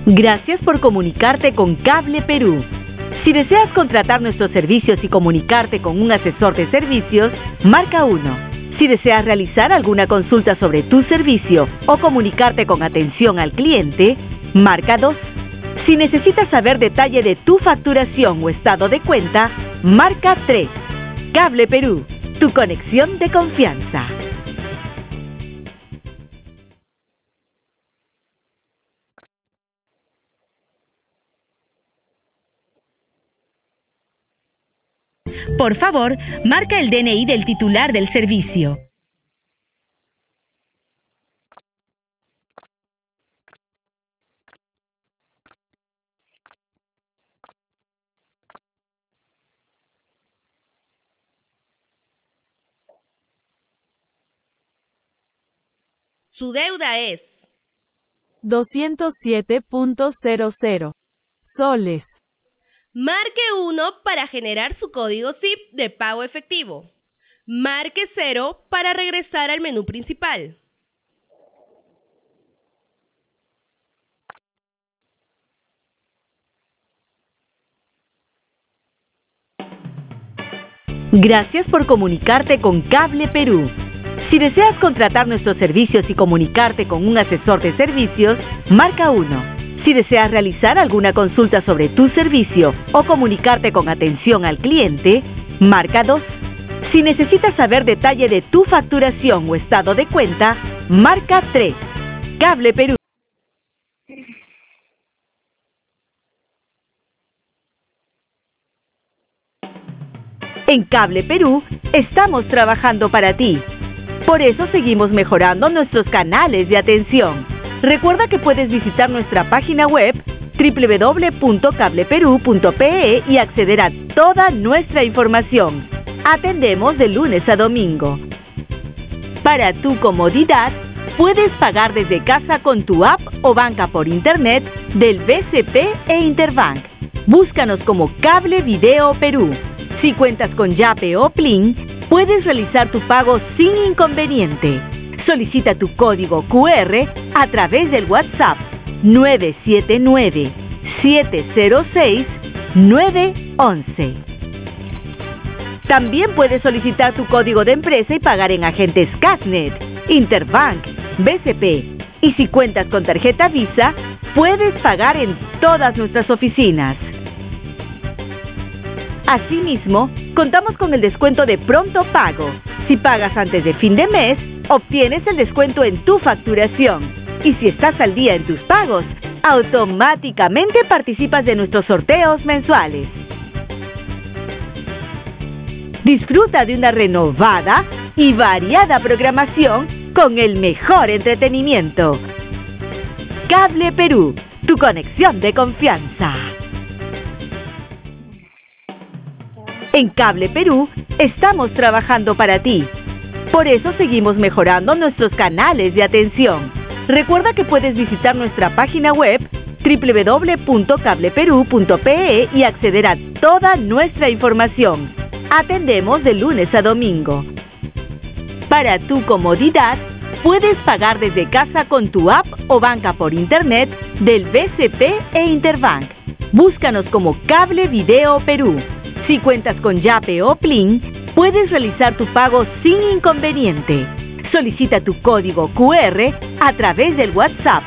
Gracias por comunicarte con Cable Perú. Si deseas contratar nuestros servicios y comunicarte con un asesor de servicios, marca 1. Si deseas realizar alguna consulta sobre tu servicio o comunicarte con atención al cliente, marca 2. Si necesitas saber detalle de tu facturación o estado de cuenta, marca 3. Cable Perú, tu conexión de confianza. Por favor, marca el DNI del titular del servicio. Su deuda es 207.00 soles. Marque 1 para generar su código SIP de pago efectivo. Marque 0 para regresar al menú principal. Gracias por comunicarte con Cable Perú. Si deseas contratar nuestros servicios y comunicarte con un asesor de servicios, marca 1. Si deseas realizar alguna consulta sobre tu servicio o comunicarte con atención al cliente, marca 2. Si necesitas saber detalle de tu facturación o estado de cuenta, marca 3. Cable Perú. En Cable Perú estamos trabajando para ti. Por eso seguimos mejorando nuestros canales de atención. Recuerda que puedes visitar nuestra página web www.cableperú.pe y acceder a toda nuestra información. Atendemos de lunes a domingo. Para tu comodidad, puedes pagar desde casa con tu app o banca por internet del BCP e Interbank. Búscanos como Cable Video Perú. Si cuentas con Yape o Plin, puedes realizar tu pago sin inconveniente. Solicita tu código QR a través del WhatsApp 979-706-911. También puedes solicitar tu código de empresa y pagar en agentes Casnet, Interbank, BCP. Y si cuentas con tarjeta Visa, puedes pagar en todas nuestras oficinas. Asimismo, contamos con el descuento de pronto pago. Si pagas antes de fin de mes, obtienes el descuento en tu facturación. Y si estás al día en tus pagos, automáticamente participas de nuestros sorteos mensuales. Disfruta de una renovada y variada programación con el mejor entretenimiento. Cable Perú, tu conexión de confianza. En Cable Perú estamos trabajando para ti. Por eso seguimos mejorando nuestros canales de atención. Recuerda que puedes visitar nuestra página web www.cableperú.pe y acceder a toda nuestra información. Atendemos de lunes a domingo. Para tu comodidad, puedes pagar desde casa con tu app o banca por internet del BCP e Interbank. Búscanos como Cable Video Perú. Si cuentas con Yape o Plin, puedes realizar tu pago sin inconveniente. Solicita tu código QR a través del WhatsApp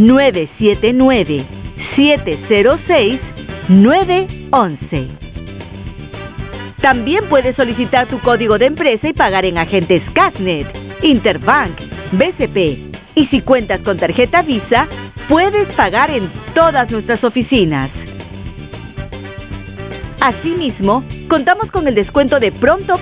979-706-911. También puedes solicitar tu código de empresa y pagar en agentes Casnet, Interbank, BCP. Y si cuentas con tarjeta Visa, puedes pagar en todas nuestras oficinas. Asimismo, contamos con el descuento de pronto